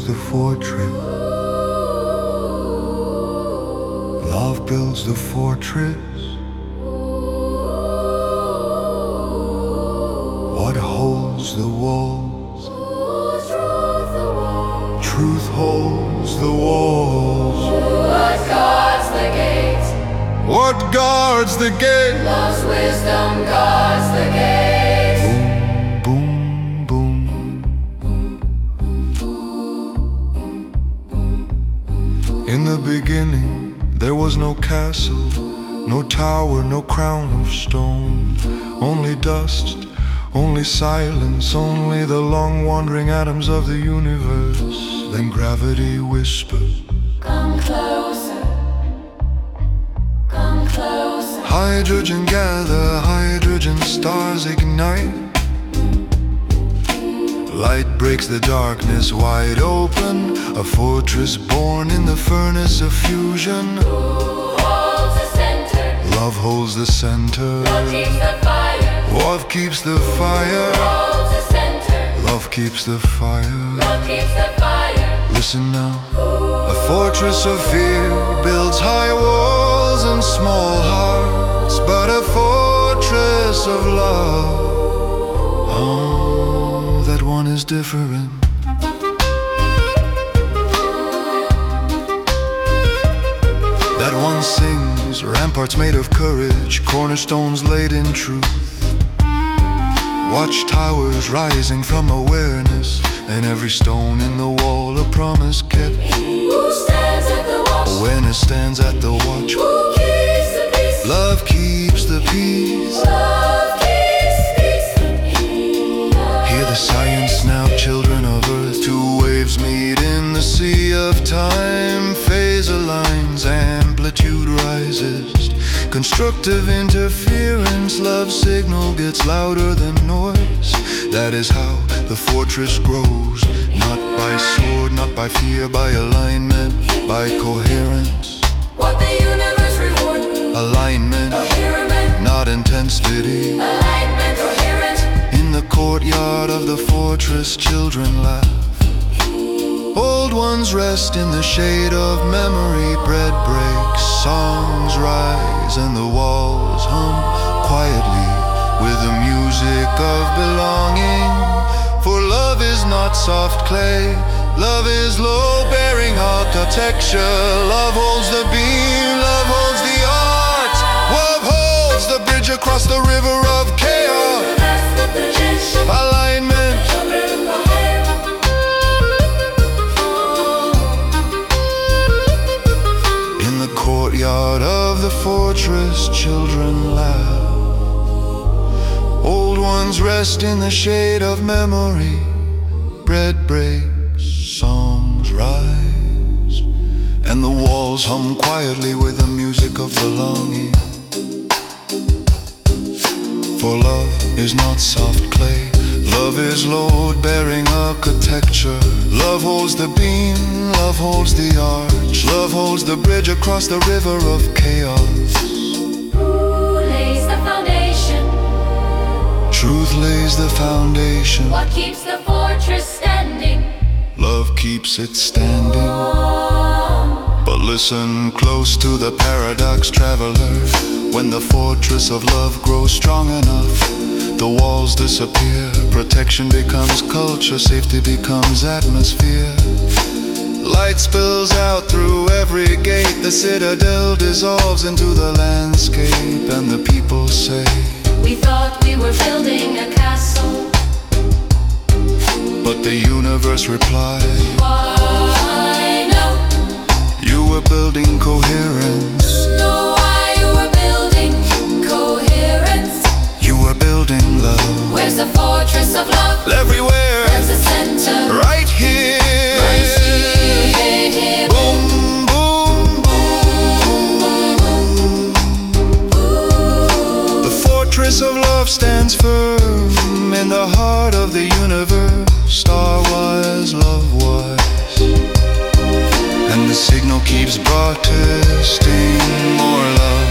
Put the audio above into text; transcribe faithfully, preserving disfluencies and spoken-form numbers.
builds the fortress. Love builds the fortress. What holds the walls? Truth holds the walls. What guards the gate? What guards the gate? Love's wisdom guards the gate. Boom, boom, boom. In the beginning, there was no castle, no tower, no crown of stone. Only dust, only silence, only the long wandering atoms of the universe. Then gravity whispered, Come closer, come closer. hydrogen gather, hydrogen stars ignite. Light breaks the darkness wide open, a fortress born in the furnace of fusion. Who holds the center? Love holds the center. Love keeps the fire. Love keeps the fire. Holds the center. Love keeps the fire. Love keeps the fire. Listen now. A fortress of fear builds high walls and small hearts, but a fortress of love, oh, that one is different. That one sings, ramparts made of courage, cornerstones laid in truth. Watch towers rising from awareness, and every stone in the wall a promise kept. Who stands at the watch? Awareness stands at the watch. Who keeps the peace? Love keeps the peace. Love keeps peace. Hear the science now, children of earth. Two waves meet in the sea of time. Phase aligns, amplitude rises. Constructive interference, love signal gets louder than noise. That is how the fortress grows. Not by sword, not by fear, by alignment, by coherence. What the universe reward? Alignment, Coherent. not intensity. Alignment coherent. In the courtyard of the fortress, children laugh. Old ones rest in the shade of memory. Bread breaks, songs rise, and the walls hum quietly with the music of belonging. For love is not soft clay, love is load-bearing architecture. Love holds the beam, love holds the art. Love holds the bridge across the river of chaos. Alignment, in the courtyard of the fortress, children laugh. Old ones rest in the shade of memory. Bread breaks, songs rise, and the walls hum quietly with the music of belonging. For love is not soft clay, love is load-bearing architecture. Love holds the beam, love holds the arch. Love holds the bridge across the river of chaos. Who lays the foundation? Truth lays the foundation. What keeps the fortress standing? Love keeps it standing. But listen close to the paradox, traveler. When the fortress of love grows strong enough, the walls disappear. Protection becomes culture, safety becomes atmosphere. Light spills out through every gate. The citadel dissolves into the landscape, and the people say, We thought we were building a castle. but the universe replied, Why no? You were building coherence. Know why you were building coherence? You were building love. Where's the fortress of love? Everywhere, Where's the center? right here. Right here. Boom, boom, boom. The fortress of love stands firm in the heart of the universe. Star-wise, love-wise, and the signal keeps broadcasting more love.